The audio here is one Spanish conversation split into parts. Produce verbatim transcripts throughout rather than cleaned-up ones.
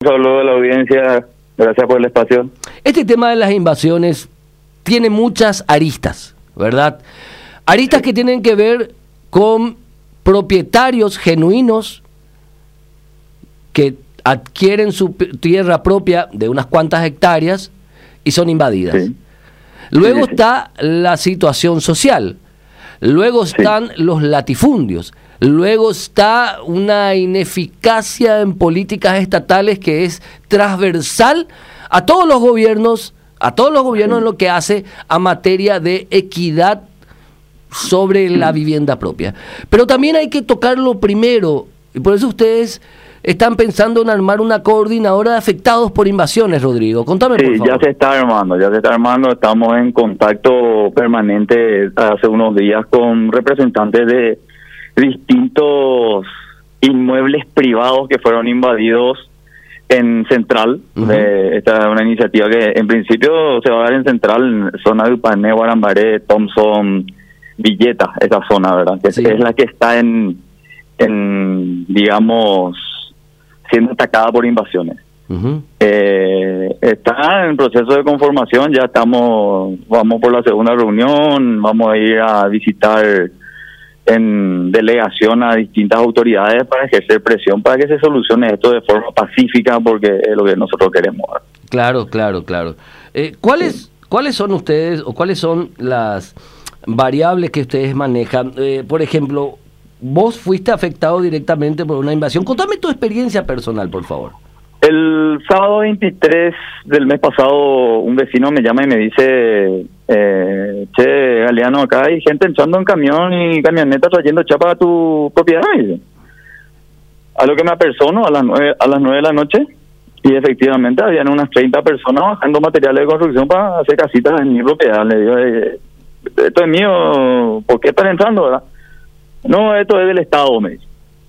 Saludos a la audiencia, gracias por el espacio. Este tema de las invasiones tiene muchas aristas, ¿verdad? Aristas que tienen que ver con propietarios genuinos que adquieren su tierra propia de unas cuantas hectáreas y son invadidas. Sí. Luego sí, sí. está la situación social, luego están sí. los latifundios, luego está una ineficacia en políticas estatales que es transversal a todos los gobiernos, a todos los gobiernos sí. en lo que hace a materia de equidad sobre la vivienda propia. Pero también hay que tocarlo primero, y por eso ustedes están pensando en armar una coordinadora de afectados por invasiones, Rodrigo. Contame, sí, por favor. Ya se está armando, ya se está armando. Estamos en contacto permanente hace unos días con representantes de distintos inmuebles privados que fueron invadidos en Central. Uh-huh. eh, esta es una iniciativa que en principio se va a dar en Central, en zona de Upané, Guarambaré, Thompson, Villeta, esa zona, ¿verdad? Que sí. es la que está en, en digamos, siendo atacada por invasiones. Uh-huh. eh, está en proceso de conformación, ya estamos, vamos por la segunda reunión, vamos a ir a visitar en delegación a distintas autoridades para ejercer presión para que se solucione esto de forma pacífica, porque es lo que nosotros queremos. Claro, claro, claro. Eh, ¿cuáles, sí. ¿Cuáles son ustedes o cuáles son las variables que ustedes manejan? Eh, por ejemplo, vos fuiste afectado directamente por una invasión. Contame tu experiencia personal, por favor. El sábado veintitrés del mes pasado, un vecino me llama y me dice, eh, che, Galeano, acá hay gente entrando en camión y camioneta trayendo chapa a tu propiedad. A lo que me apersono a las nueve, a las nueve de la noche, y efectivamente habían unas treinta personas bajando materiales de construcción para hacer casitas en mi propiedad. Le digo, eh, esto es mío, ¿por qué están entrando, verdad? No, esto es del Estado, me dice.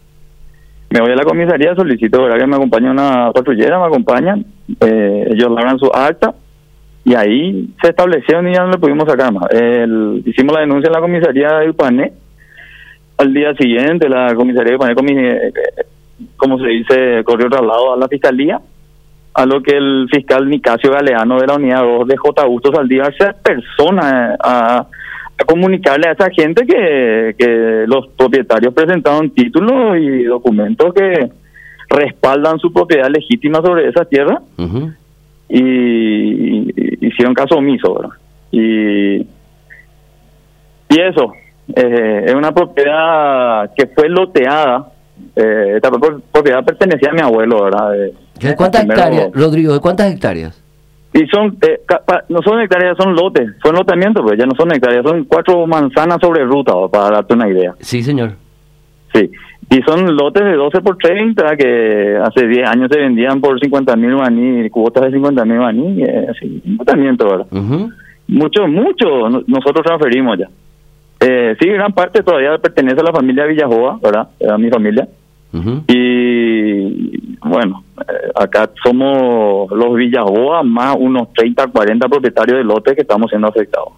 Me voy a la comisaría, solicito, ¿verdad?, que me acompañe una patrullera, me acompañan, eh, ellos largan su acta, y ahí se establecieron y ya no le pudimos sacar más. El, hicimos la denuncia en la comisaría de Upané. Al día siguiente, la comisaría de Upané, comi, eh, como se dice, corrió traslado a la fiscalía, a lo que el fiscal Nicasio Galeano de la unidad dos de J. Augusto Saldívar se persona a... a comunicarle a esa gente que, que los propietarios presentaron títulos y documentos que respaldan su propiedad legítima sobre esa tierra. Uh-huh. y, y hicieron caso omiso, ¿verdad? Y, y eso, eh, es una propiedad que fue loteada. Eh, esta propiedad pertenecía a mi abuelo, ¿verdad? De, ¿De cuántas hectáreas, Rodrigo? ¿De cuántas hectáreas? Y son, eh, no son hectáreas, son lotes, son lotamientos, pues ya no son hectáreas, son cuatro manzanas sobre ruta, para darte una idea. Sí, señor. Sí, y son lotes de doce por treinta que hace diez años se vendían por cincuenta mil guaní, cuotas de cincuenta mil guaní, eh, así, un lotamiento, ¿verdad? Uh-huh. Mucho, mucho, nosotros transferimos ya. Eh, sí, gran parte todavía pertenece a la familia Villajoa, ¿verdad? A mi familia. Uh-huh. Y bueno, eh, acá somos los Villajoa más unos treinta, cuarenta propietarios de lotes que estamos siendo afectados.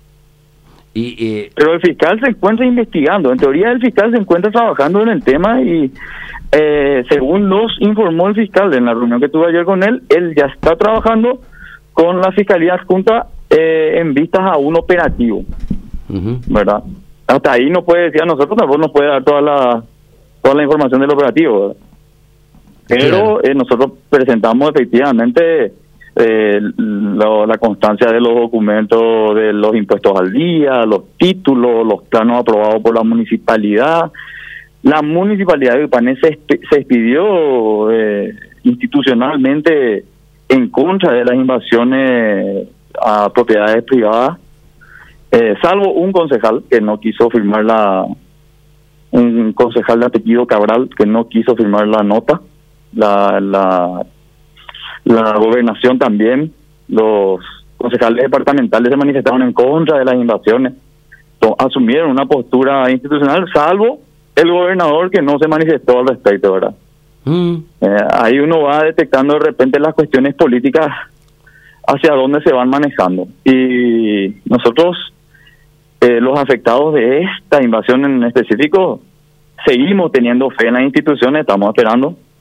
Y, eh... Pero el fiscal se encuentra investigando. En teoría el fiscal se encuentra trabajando en el tema y eh, según nos informó el fiscal en la reunión que tuve ayer con él, él ya está trabajando con la Fiscalía Adjunta eh, en vistas a un operativo. Uh-huh. ¿Verdad? Hasta ahí no puede decir a nosotros, tampoco nos puede dar toda la toda la información del operativo, ¿verdad? Pero eh, nosotros presentamos efectivamente eh, lo, la constancia de los documentos de los impuestos al día, los títulos, los planos aprobados por la municipalidad. La municipalidad de Upané se, se expidió eh, institucionalmente en contra de las invasiones a propiedades privadas, eh, salvo un concejal que no quiso firmar la un concejal de apellido Cabral que no quiso firmar la nota. La, la, la gobernación también, los concejales departamentales se manifestaron en contra de las invasiones, so, asumieron una postura institucional, salvo el gobernador que no se manifestó al respecto, ¿verdad? Mm. Eh, ahí uno va detectando de repente las cuestiones políticas hacia dónde se van manejando. Y nosotros, eh, los afectados de esta invasión en específico, seguimos teniendo fe en las instituciones, estamos esperando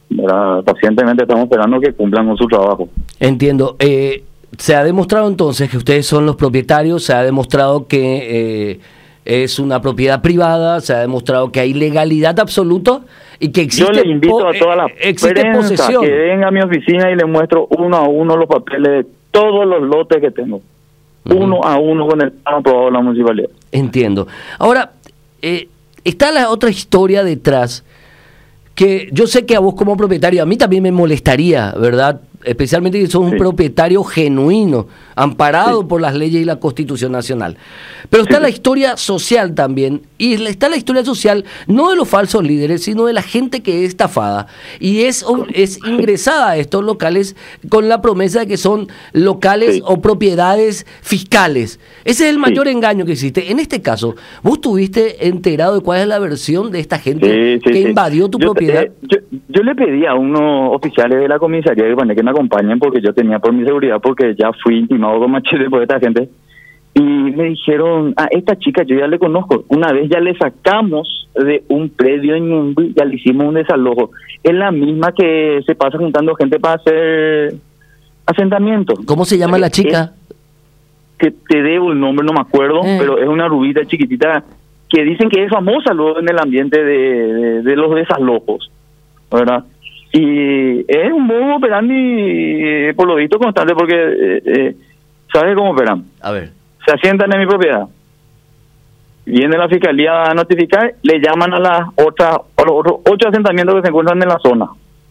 ¿verdad? Pacientemente estamos esperando que cumplan con su trabajo. Entiendo. Eh, se ha demostrado entonces que ustedes son los propietarios, se ha demostrado que eh, es una propiedad privada, se ha demostrado que hay legalidad absoluta y que existe. Yo le invito a toda la eh, prensa posesión. que venga a mi oficina y le muestro uno a uno los papeles de todos los lotes que tengo. Uh-huh. Uno a uno con el plan aprobado de la municipalidad. Entiendo. Ahora, eh, está la otra historia detrás, que yo sé que a vos como propietario, a mí también me molestaría, ¿verdad? Especialmente si sos un sí. propietario genuino, amparado sí. por las leyes y la Constitución Nacional. Pero está sí. la historia social también, y está la historia social no de los falsos líderes, sino de la gente que es estafada, y es, es ingresada a estos locales con la promesa de que son locales sí. o propiedades fiscales. Ese es el mayor sí. engaño que existe. En este caso, ¿vos estuviste enterado de cuál es la versión de esta gente sí, sí, que sí. invadió tu yo, propiedad? Eh, yo, yo le pedí a unos oficiales de la comisaría de que me acompañen porque yo tenía por mi seguridad, porque ya fui intimado con Machete por esta gente, y me dijeron, a esta chica yo ya le conozco, una vez ya le sacamos de un predio en Ñemby, ya le hicimos un desalojo, es la misma que se pasa juntando gente para hacer asentamientos. ¿Cómo se llama la chica? Que te debo el nombre, no me acuerdo, eh. pero es una rubita chiquitita que dicen que es famosa luego en el ambiente de, de, de los desalojos, ¿verdad? Y es un modo operandi, eh, por lo visto, constante, porque, eh, eh, ¿sabes cómo operan? A ver. Se asientan en mi propiedad. Viene la fiscalía a notificar, le llaman a las otras, a los otros ocho asentamientos que se encuentran en la zona.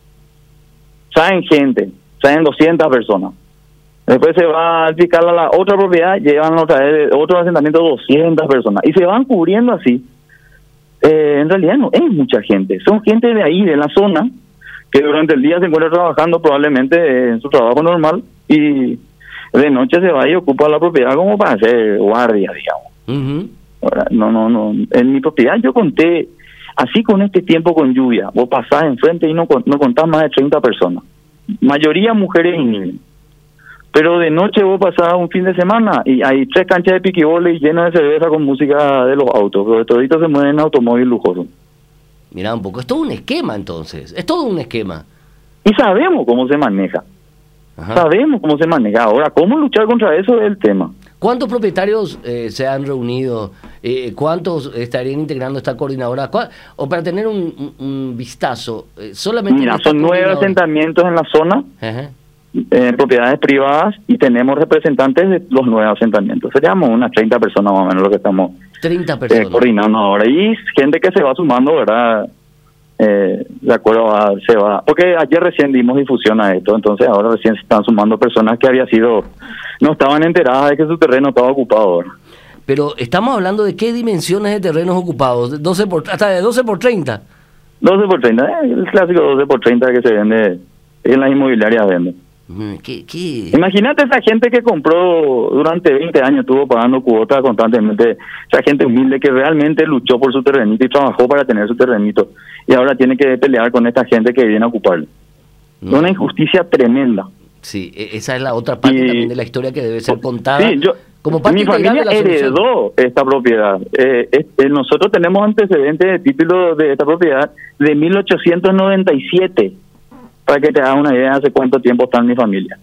Saben gente, saben doscientas personas. Después se va al fiscal a la otra propiedad, llevan otra vez otro asentamiento doscientas personas. Y se van cubriendo así. Eh, en realidad no es mucha gente, son gente de ahí, de la zona, que durante el día se encuentra trabajando probablemente en su trabajo normal y de noche se va y ocupa la propiedad como para hacer guardia, digamos. Uh-huh. Ahora, no, no, no. En mi propiedad yo conté, así con este tiempo con lluvia, vos pasás enfrente y no, no contás más de treinta personas. Mayoría mujeres y niños. Pero de noche vos pasás un fin de semana y hay tres canchas de piquibole llenas de cerveza con música de los autos, pero toditos se mueven en automóvil lujoso. Mirá un poco, es todo un esquema entonces, es todo un esquema. Y sabemos cómo se maneja. Ajá. Sabemos cómo se maneja. Ahora, ¿cómo luchar contra eso es el tema? ¿Cuántos propietarios eh, se han reunido? Eh, ¿Cuántos estarían integrando esta coordinadora? ¿Cuál? O para tener un, un, un vistazo, eh, solamente... Mira, son nueve asentamientos en la zona, Ajá. eh, propiedades privadas, y tenemos representantes de los nueve asentamientos. Seríamos unas treinta personas más o menos lo que estamos treinta personas. Eh, coordinando ahora. Y gente que se va sumando, ¿verdad? Eh, de acuerdo a, se va, porque ayer recién dimos difusión a esto, entonces ahora recién se están sumando personas que había sido, no estaban enteradas de que su terreno estaba ocupado ahora. Pero estamos hablando de qué dimensiones de terrenos ocupados, doce por, hasta de doce por treinta. doce por treinta, eh, el clásico doce por treinta que se vende en las inmobiliarias venden. ¿Qué, qué? Imagínate esa gente que compró durante veinte años, estuvo pagando cuotas constantemente, esa gente humilde que realmente luchó por su terrenito y trabajó para tener su terrenito, y ahora tiene que pelear con esta gente que viene a ocuparlo. No. Una injusticia tremenda. Sí, esa es la otra parte y, también de la historia que debe ser contada. Sí, yo, como parte mi familia heredó esta propiedad. Eh, eh, nosotros tenemos antecedentes de título de esta propiedad de mil ochocientos noventa y siete. Para que te hagas una idea de hace cuánto tiempo está en mi familia.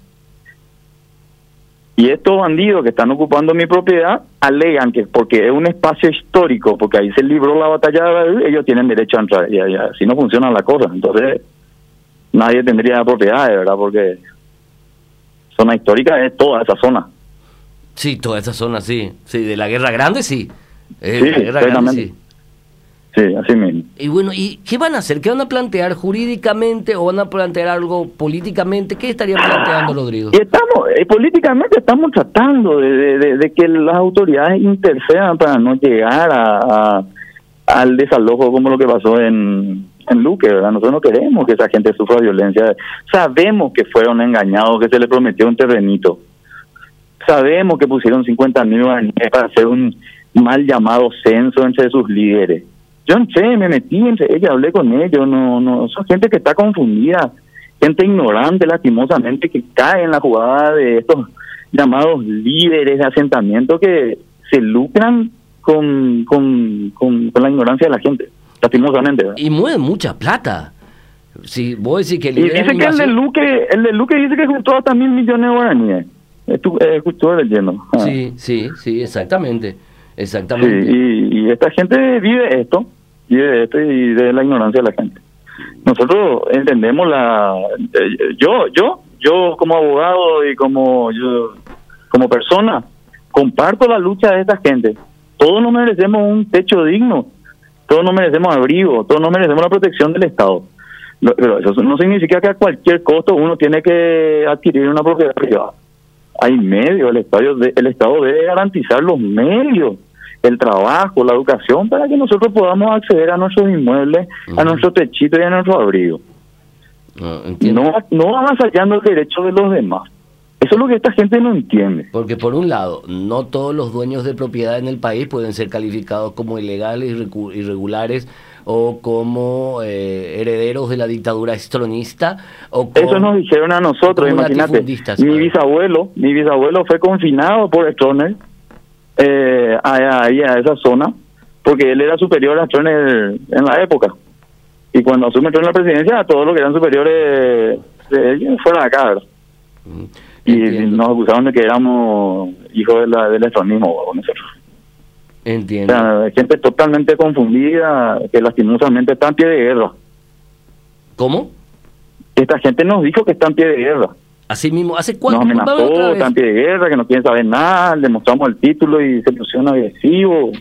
Y estos bandidos que están ocupando mi propiedad alegan que porque es un espacio histórico, porque ahí se libró la batalla de Badú, ellos tienen derecho a entrar, y, y así no funciona la cosa. Entonces nadie tendría propiedades, ¿verdad? Porque zona histórica es toda esa zona. Sí, toda esa zona, sí. Sí, de la Guerra Grande, sí. Eh, sí, la Guerra Grande, sí. Sí, así mismo. Y bueno, ¿y qué van a hacer? ¿Qué van a plantear jurídicamente o van a plantear algo políticamente? ¿Qué estarían planteando, Rodrigo? Y estamos, eh, políticamente estamos tratando de, de, de que las autoridades intercedan para no llegar a, a al desalojo como lo que pasó en, en Luque, ¿verdad? Nosotros no queremos que esa gente sufra violencia. Sabemos que fueron engañados, que se les prometió un terrenito. Sabemos que pusieron cincuenta mil guaraníes para hacer un mal llamado censo entre sus líderes. Yo no sé, me metí entre ellos, hablé con ellos, no, no, son gente que está confundida, gente ignorante, lastimosamente, que cae en la jugada de estos llamados líderes de asentamiento que se lucran con, con, con, con la ignorancia de la gente, lastimosamente, ¿verdad? Y mueven mucha plata, Si vos decís que Y dice que el de Luque, el de Luque dice que juntó hasta mil millones de guaraníes. Estuve leyendo. Ah. Sí, sí, sí, exactamente. Exactamente. Sí, y, y esta gente vive esto, vive esto y de la ignorancia de la gente. Nosotros entendemos la... Yo, yo, yo como abogado y como yo como persona, comparto la lucha de esta gente. Todos nos merecemos un techo digno, todos nos merecemos abrigo, todos nos merecemos la protección del Estado. Pero eso no significa que a cualquier costo uno tiene que adquirir una propiedad privada. Hay medios, el Estado, el Estado debe garantizar los medios, el trabajo, la educación, para que nosotros podamos acceder a nuestros inmuebles, uh-huh. a nuestro techito y a nuestro abrigo. Uh, no, no avasallando el derecho de los demás. Eso es lo que esta gente no entiende. Porque por un lado, no todos los dueños de propiedad en el país pueden ser calificados como ilegales, irregulares o como eh, herederos de la dictadura estronista. O como, eso nos dijeron a nosotros, imagínate. Mi bisabuelo, mi bisabuelo fue confinado por Stroessner eh, ahí a, a esa zona, porque él era superior a Stroessner en la época. Y cuando asume Stroessner la presidencia, todos los que eran superiores de ellos fueron acá, ¿verdad? Mm. Y Entiendo. Nos acusaron de que éramos hijos de la, del estronismo nosotros. Entiendo. O sea, gente totalmente confundida, que lastimosamente está en pie de guerra. ¿Cómo? Esta gente nos dijo que está en pie de guerra. Así mismo, ¿hace cuánto? Nos amenazó, está en pie de guerra, que no quieren saber nada, le mostramos el título y se pusieron agresivo.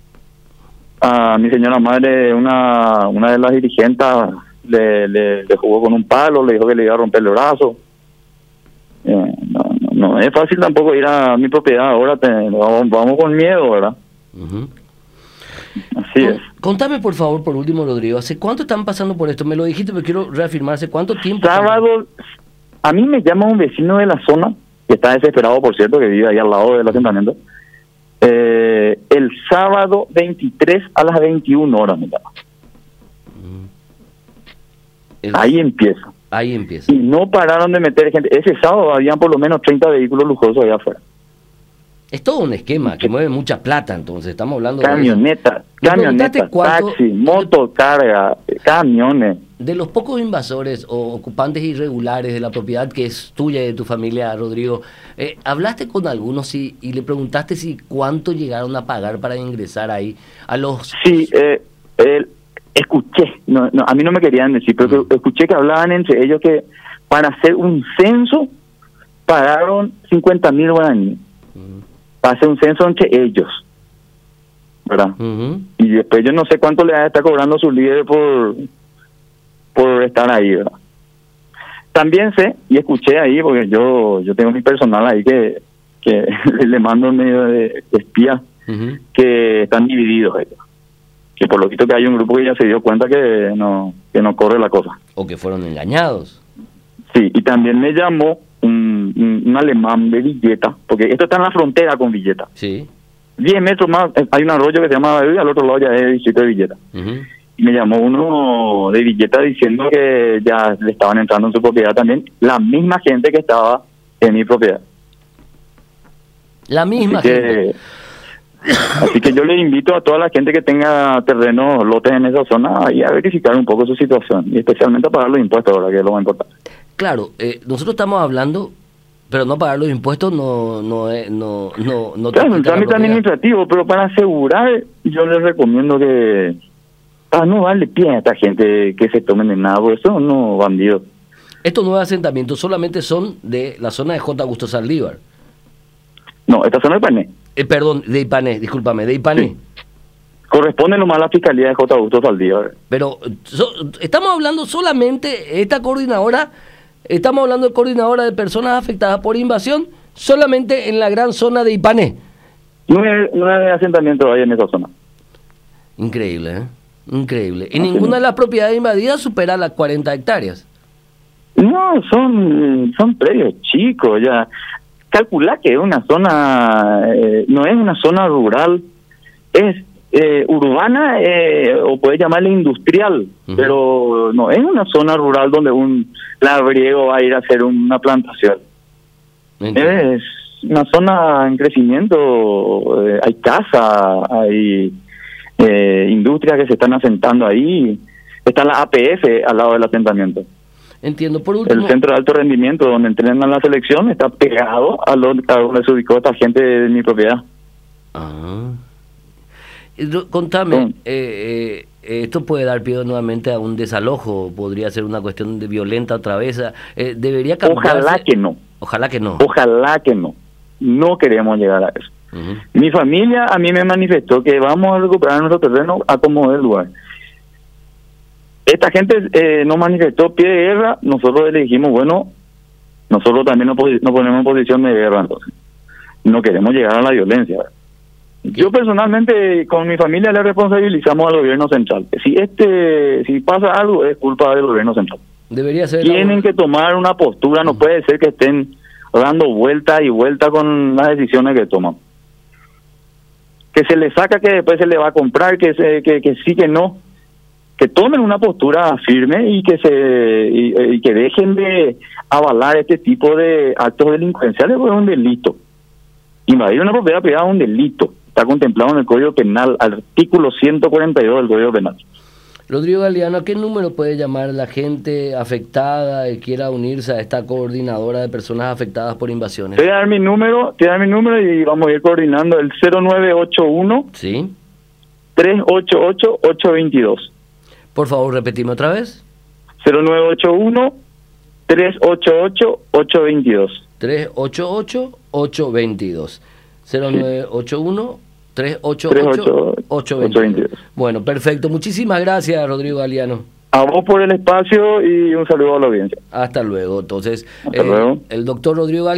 A mi señora madre, una una de las dirigentes, le, le, le jugó con un palo, le dijo que le iba a romper el brazo. Eh, no, no, no es fácil tampoco ir a mi propiedad ahora, te, vamos, vamos con miedo, ¿verdad? Uh-huh. Así Con, es. Contame por favor, por último, Rodrigo, ¿hace cuánto están pasando por esto? Me lo dijiste, pero quiero reafirmar, ¿hace cuánto tiempo? Sábado, a mí me llama un vecino de la zona, que está desesperado, por cierto, que vive ahí al lado del asentamiento, eh, el sábado veintitrés a las veintiuna horas me llama. Uh-huh. El... Ahí empieza. Ahí empieza. Y no pararon de meter gente. Ese sábado habían por lo menos treinta vehículos lujosos allá afuera. Es todo un esquema que mueve mucha plata, entonces estamos hablando camionetas, de camionetas, taxi, motocarga, camiones. De los pocos invasores o ocupantes irregulares de la propiedad que es tuya y de tu familia, Rodrigo, eh, ¿hablaste con algunos y, y le preguntaste si cuánto llegaron a pagar para ingresar ahí a los... Sí, eh, el escuché, no, no, a mí no me querían decir, pero mm. escuché que hablaban entre ellos que para hacer un censo pagaron cincuenta mil guaraníes. Mm. Para hacer un censo entre ellos, ¿verdad? Mm-hmm. Y después yo no sé cuánto le está cobrando su líder por, por estar ahí, ¿verdad? También sé, y escuché ahí, porque yo yo tengo mi personal ahí que, que le mando medio de, de espía, mm-hmm. que están divididos ellos. Que por lo visto que hay un grupo que ya se dio cuenta que no que no corre la cosa. O que fueron engañados. Sí, y también me llamó un, un, un alemán de Villeta, porque esto está en la frontera con Villeta. Sí. Diez metros más, hay un arroyo que se llama Bebé, al otro lado ya es el distrito de Villeta. Uh-huh. Y me llamó uno de Villeta diciendo que ya le estaban entrando en su propiedad también, la misma gente que estaba en mi propiedad. La misma Así gente. Que, Así que yo le invito a toda la gente que tenga terrenos, lotes en esa zona, y a verificar un poco su situación, y especialmente a pagar los impuestos ahora, que es lo más importante. Claro, eh, nosotros estamos hablando, pero no pagar los impuestos no no es, no no no. Claro, un trámite administrativo, pero para asegurar, yo les recomiendo que para no darle pie a esta gente que se tomen de nada, porque son no bandidos. Estos nuevos asentamientos solamente son de la zona de J. Augusto Saldívar. No, esta zona de Ipané. Eh, perdón, de Ipané, discúlpame, de Ipané. Sí. Corresponde nomás a la Fiscalía de J. Augusto Saldívar. Pero so, estamos hablando solamente, esta coordinadora, estamos hablando de coordinadora de personas afectadas por invasión, solamente en la gran zona de Ipané. Nueve, nueve asentamientos hay en esa zona. Increíble, ¿eh? Increíble. Y Así ninguna no. de las propiedades invadidas supera las cuarenta hectáreas. No, son, son predios chicos, ya. Calcula que es una zona, eh, no es una zona rural, es eh, urbana eh, o puedes llamarle industrial, uh-huh. pero no es una zona rural donde un labriego va a ir a hacer una plantación. Entiendo. Es una zona en crecimiento, eh, hay casa, hay eh, industrias que se están asentando ahí, Está la A P F al lado del asentamiento. Entiendo. Por último, el centro de alto rendimiento donde entrenan la selección está pegado a, lo, a donde se ubicó esta gente de mi propiedad. Ah. Contame, eh, eh, esto puede dar pie nuevamente a un desalojo, podría ser una cuestión de violenta otra vez. Eh, debería cambiarse. Ojalá que no. Ojalá que no. Ojalá que no. No queremos llegar a eso. Uh-huh. Mi familia a mí me manifestó que vamos a recuperar nuestro terreno a como del lugar. Esta gente eh, nos manifestó pie de guerra, nosotros le dijimos, bueno, nosotros también nos, nos ponemos en posición de guerra, entonces. No queremos llegar a la violencia. ¿Qué? Yo personalmente con mi familia le responsabilizamos al gobierno central. Si este si pasa algo es culpa del gobierno central. Debería ser. Tienen que tomar una postura, no uh-huh. puede ser que estén dando vuelta y vuelta con las decisiones que toman. Que se le saca, que después se le va a comprar, que se, que, que sí, que no. Que tomen una postura firme y que se y, y que dejen de avalar este tipo de actos delincuenciales, porque es un delito. Invadir una propiedad privada es un delito. Está contemplado en el Código Penal, artículo ciento cuarenta y dos del Código Penal. Rodrigo Galeano, ¿a qué número puede llamar la gente afectada y quiera unirse a esta coordinadora de personas afectadas por invasiones? Te voy a dar mi número, te voy a dar mi número y vamos a ir coordinando el cero nueve ocho uno, ¿sí? tres ocho ocho, ocho dos dos. Por favor, repetime otra vez. cero nueve ocho uno, tres ocho ocho, ocho dos dos. tres ocho ocho, ocho dos dos. cero nueve ocho uno, tres ocho ocho, ocho dos dos. Bueno, perfecto. Muchísimas gracias, Rodrigo Galeano. A vos por el espacio y un saludo a la audiencia. Hasta luego. Entonces, Hasta eh, luego. el doctor Rodrigo Galeano.